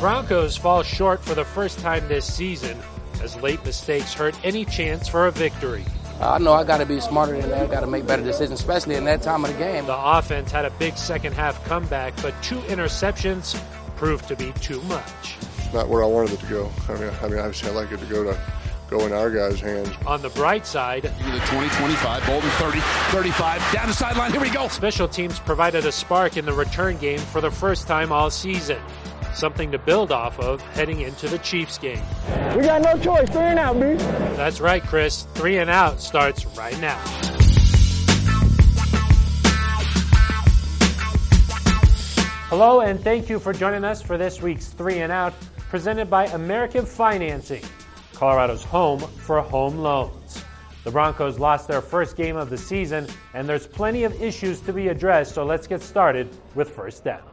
Broncos fall short for the first time this season as late mistakes hurt any chance for a victory. I know I got to be smarter than that. I got to make better decisions, especially in that time of the game. The offense had a big second-half comeback, but 2 interceptions proved to be too much. Not where I wanted it to go. I mean, obviously I'd like it to go in our guys' hands. On the bright side, the 20, 25, Bolden 30, 35, down the sideline, here we go. Special teams provided a spark in the return game for the first time all season. Something to build off of heading into the Chiefs game. We got no choice, 3 and out, B. That's right, Chris. 3 and out starts right now. Hello, and thank you for joining us for this week's 3 and Out, presented by American Financing, Colorado's home for home loans. The Broncos lost their first game of the season, and there's plenty of issues to be addressed, so let's get started with First Down.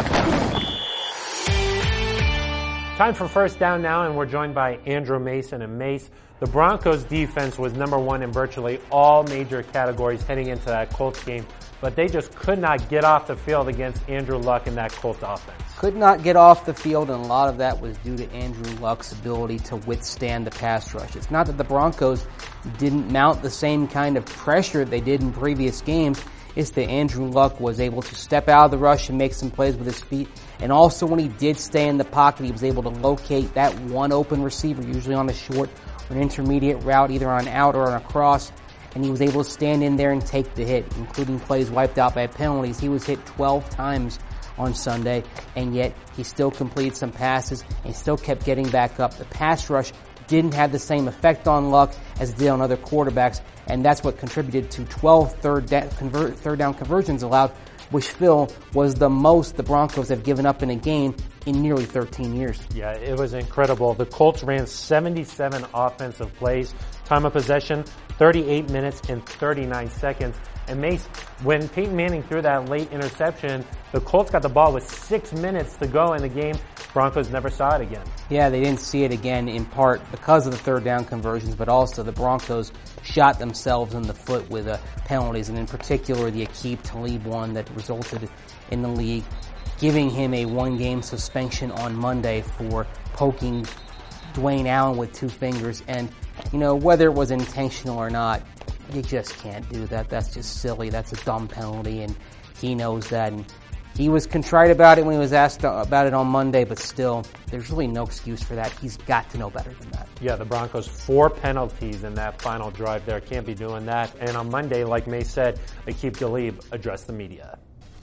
Time for First Down now, and we're joined by Andrew Mason. And Mace, the Broncos defense was number 1 in virtually all major categories heading into that Colts game, but they just could not get off the field against Andrew Luck and that Colts offense. Could not get off the field, and a lot of that was due to Andrew Luck's ability to withstand the pass rush. It's not that the Broncos didn't mount the same kind of pressure they did in previous games. It's that Andrew Luck was able to step out of the rush and make some plays with his feet. And also when he did stay in the pocket, he was able to locate that one open receiver, usually on a short or an intermediate route, either on an out or on a cross. And he was able to stand in there and take the hit, including plays wiped out by penalties. He was hit 12 times on Sunday, and yet he still completed some passes and still kept getting back up. The pass rush didn't have the same effect on Luck as it did on other quarterbacks, and that's what contributed to 12 third down conversions allowed, which, Phil, was the most the Broncos have given up in a game in nearly 13 years. Yeah, it was incredible. The Colts ran 77 offensive plays. Time of possession, 38 minutes and 39 seconds. And Mace, when Peyton Manning threw that late interception, the Colts got the ball with 6 minutes to go in the game. Broncos never saw it again. Yeah, they didn't see it again in part because of the third down conversions, but also the Broncos shot themselves in the foot with penalties, and in particular the Aqib Talib one that resulted in the league giving him a 1-game suspension on Monday for poking Dwayne Allen with 2 fingers. And, you know, whether it was intentional or not, you just can't do that. That's just silly. That's a dumb penalty, and he knows that. And he was contrite about it when he was asked about it on Monday, but still, there's really no excuse for that. He's got to know better than that. Yeah, the Broncos, 4 penalties in that final drive there. Can't be doing that. And on Monday, like May said, Aqib Talib addressed the media.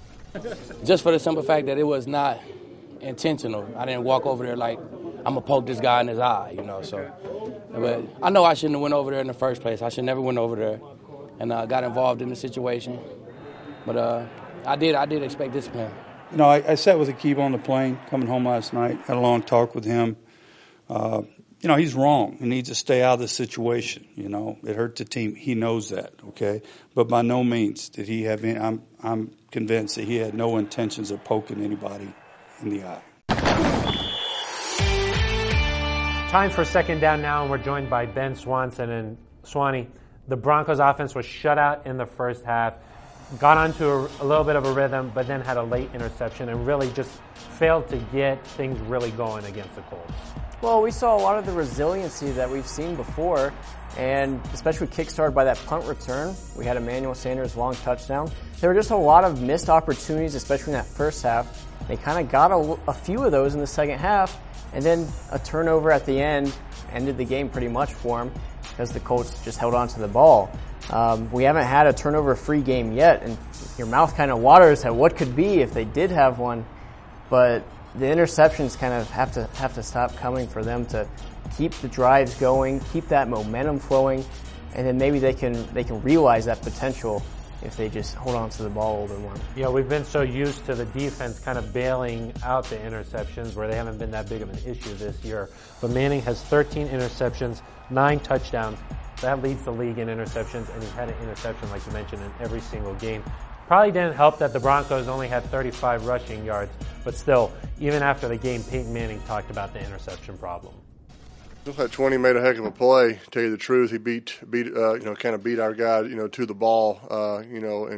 Just for the simple fact that it was not intentional. I didn't walk over there like, I'm going to poke this guy in his eye, you know. So, but I know I shouldn't have went over there in the first place. I should never went over there and got involved in the situation. But I did expect discipline. You know, I sat with Aqib on the plane coming home last night, had a long talk with him. You know, he's wrong. He needs to stay out of the situation. You know, it hurt the team. He knows that, okay? But by no means did he have any, I'm convinced that he had no intentions of poking anybody in the eye. Time for Second Down now, and we're joined by Ben Swanson. And Swanee, the Broncos offense was shut out in the first half, got onto a little bit of a rhythm, but then had a late interception and really just failed to get things really going against the Colts. Well, we saw a lot of the resiliency that we've seen before, and especially kickstarted by that punt return. We had Emmanuel Sanders' long touchdown. There were just a lot of missed opportunities, especially in that first half. They kind of got a few of those in the second half, and then a turnover at the end ended the game pretty much for them because the Colts just held on to the ball. We haven't had a turnover-free game yet, and your mouth kind of waters at what could be if they did have one, but the interceptions kind of have to stop coming for them to keep the drives going, keep that momentum flowing, and then maybe they can realize that potential if they just hold on to the ball a little bit more. Yeah, we've been so used to the defense kind of bailing out the interceptions where they haven't been that big of an issue this year. But Manning has 13 interceptions, 9 touchdowns. That leads the league in interceptions, and he's had an interception, like you mentioned, in every single game. Probably didn't help that the Broncos only had 35 rushing yards, but still, even after the game, Peyton Manning talked about the interception problem. Just like 20 made a heck of a play. To tell you the truth, he beat our guy, to the ball, and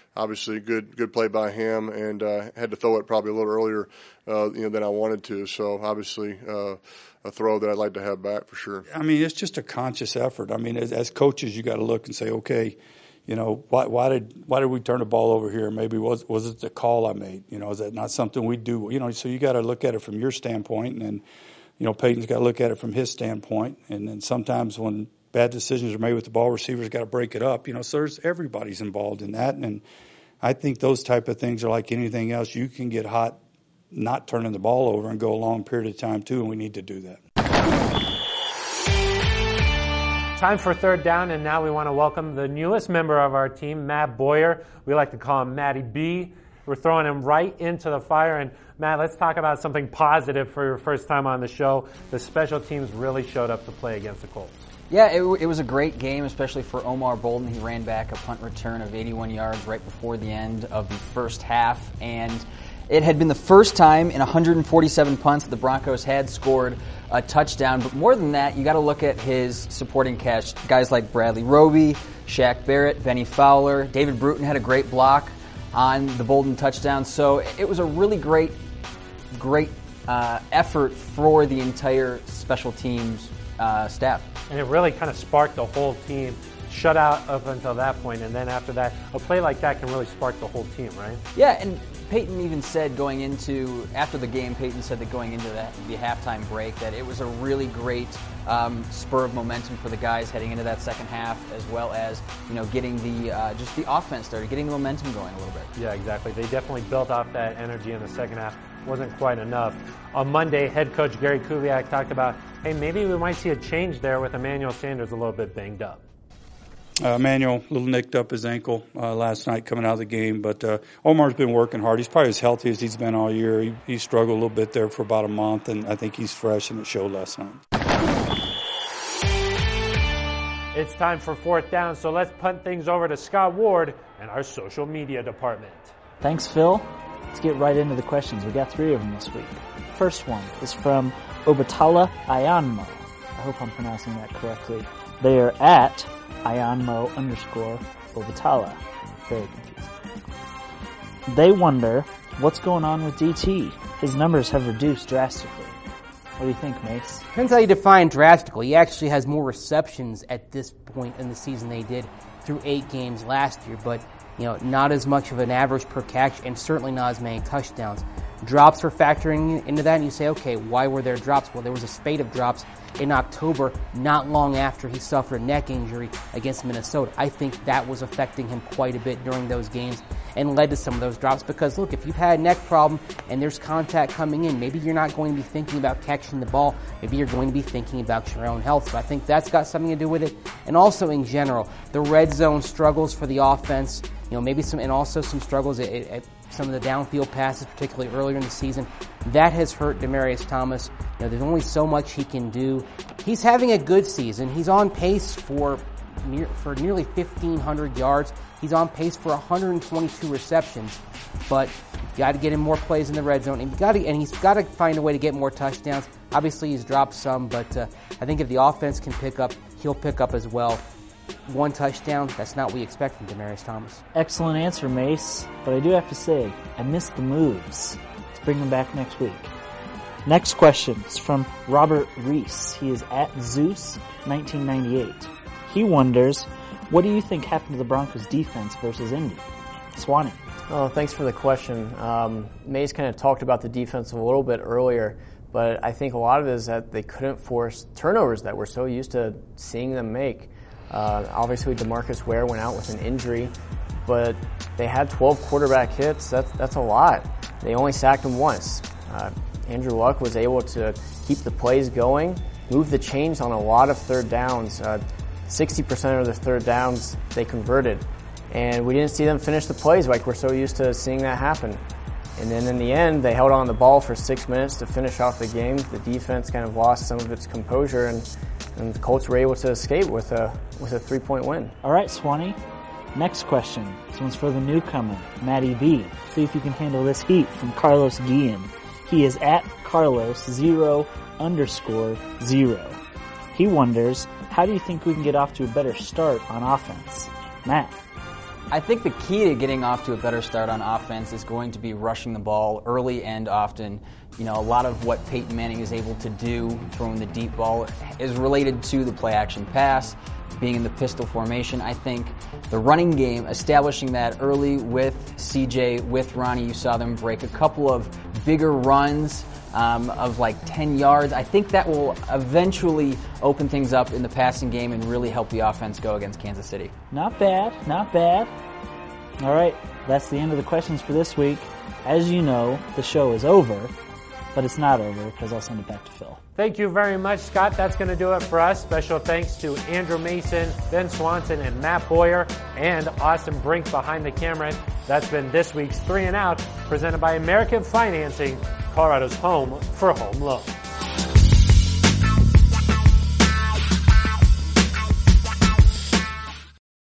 obviously good play by him, and had to throw it probably a little earlier than I wanted to. So obviously a throw that I'd like to have back for sure. I mean, it's just a conscious effort. I mean, as coaches, you got to look and say, okay, why did we turn the ball over here? Maybe was it the call I made? Is that not something we do? So you got to look at it from your standpoint, and then Peyton's got to look at it from his standpoint. And then sometimes when bad decisions are made with the ball, receivers got to break it up. So everybody's involved in that, and I think those type of things are like anything else. You can get hot not turning the ball over and go a long period of time too, and we need to do that. Time for third down, and now we want to welcome the newest member of our team, Matt Boyer. We like to call him Matty B. We're throwing him right into the fire. And Matt, let's talk about something positive for your first time on the show. The special teams really showed up to play against the Colts. Yeah, it was a great game, especially for Omar Bolden. He ran back a punt return of 81 yards right before the end of the first half, and it had been the first time in 147 punts that the Broncos had scored a touchdown. But more than that, you got to look at his supporting cast. Guys like Bradley Roby, Shaq Barrett, Benny Fowler, David Bruton had a great block on the Bolden touchdown. So it was a really great effort for the entire special teams staff. And it really kind of sparked the whole team. Shut out up until that point, and then after that, a play like that can really spark the whole team, right? Yeah, and Peyton even said after the game, Peyton said that going into the halftime break that it was a really great spur of momentum for the guys heading into that second half, as well as getting just the offense started, getting the momentum going a little bit. Yeah, exactly. They definitely built off that energy in the second half. Wasn't quite enough. On Monday, head coach Gary Kubiak talked about, hey, maybe we might see a change there with Emmanuel Sanders a little bit banged up. Emmanuel, a little nicked up his ankle last night coming out of the game, but Omar's been working hard. He's probably as healthy as he's been all year. He struggled a little bit there for about a month, and I think he's fresh, and it showed last night. It's time for fourth down, so let's punt things over to Scott Ward and our social media department. Thanks, Phil. Let's get right into the questions. We got 3 of them this week. First one is from Obatala Ayanmo. I hope I'm pronouncing that correctly. They are at Ayanmo_Obatala. Very confusing. They wonder what's going on with DT. His numbers have reduced drastically. What do you think, Mace? Depends how you define drastically. He actually has more receptions at this point in the season they did through 8 games last year, but not as much of an average per catch, and certainly not as many touchdowns. Drops were factoring into that, and you say, okay, why were there drops? Well, there was a spate of drops in October, not long after he suffered a neck injury against Minnesota. I think that was affecting him quite a bit during those games and led to some of those drops because, look, if you've had a neck problem and there's contact coming in, maybe you're not going to be thinking about catching the ball. Maybe you're going to be thinking about your own health. So I think that's got something to do with it. And also in general, the red zone struggles for the offense, maybe some struggles at some of the downfield passes, particularly earlier in the season. That has hurt Demaryius Thomas. There's only so much he can do. He's having a good season. He's on pace for nearly 1,500 yards. He's on pace for 122 receptions. But you've got to get him more plays in the red zone, and he's got to find a way to get more touchdowns. Obviously, he's dropped some, but I think if the offense can pick up, he'll pick up as well. 1 touchdown, that's not what we expect from Demaryius Thomas. Excellent answer, Mace. But I do have to say, I missed the moves. Let's bring them back next week. Next question is from Robert Reese. He is at Zeus1998. He wonders, what do you think happened to the Broncos defense versus Indy? Swanee. Oh, thanks for the question. Mace kind of talked about the defense a little bit earlier, but I think a lot of it is that they couldn't force turnovers that we're so used to seeing them make. Obviously, DeMarcus Ware went out with an injury, but they had 12 quarterback hits. That's a lot. They only sacked him once. Andrew Luck was able to keep the plays going, move the chains on a lot of third downs. 60% of the third downs they converted. And we didn't see them finish the plays like we're so used to seeing that happen. And then in the end, they held on the ball for 6 minutes to finish off the game. The defense kind of lost some of its composure, and the Colts were able to escape with a 3-point win. All right, Swanee. Next question. This one's for the newcomer, Matty B. See if you can handle this heat from Carlos Guillen. He is at Carlos0_0. He wonders, how do you think we can get off to a better start on offense? Matt. I think the key to getting off to a better start on offense is going to be rushing the ball early and often. You know, a lot of what Peyton Manning is able to do throwing the deep ball is related to the play-action pass, being in the pistol formation. I think the running game, establishing that early with CJ, with Ronnie, you saw them break a couple of bigger runs of like 10 yards. I think that will eventually open things up in the passing game and really help the offense go against Kansas City. Not bad, not bad. All right, that's the end of the questions for this week. As you know, the show is over, but it's not over because I'll send it back to Phil. Thank you very much, Scott. That's going to do it for us. Special thanks to Andrew Mason, Ben Swanson, and Matt Boyer, and Austin Brink behind the camera. That's been this week's 3 and Out, presented by American Financing, Colorado's home for home loans.